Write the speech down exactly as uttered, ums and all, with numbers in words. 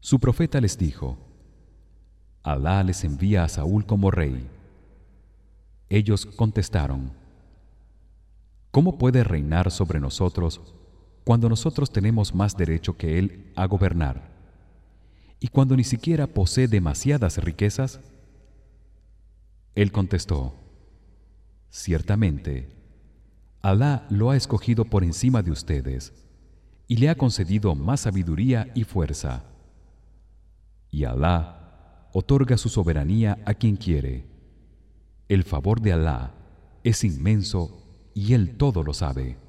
Su profeta les dijo: Alá les envía a Saúl como rey. Ellos contestaron: ¿Cómo puede reinar sobre nosotros cuando nosotros tenemos más derecho que él a gobernar y cuando ni siquiera posee demasiadas riquezas? Él contestó: Ciertamente, Alá lo ha escogido por encima de ustedes y le ha concedido más sabiduría y fuerza. Y Alá otorga su soberanía a quien quiere. El favor de Alá es inmenso y él todo lo sabe.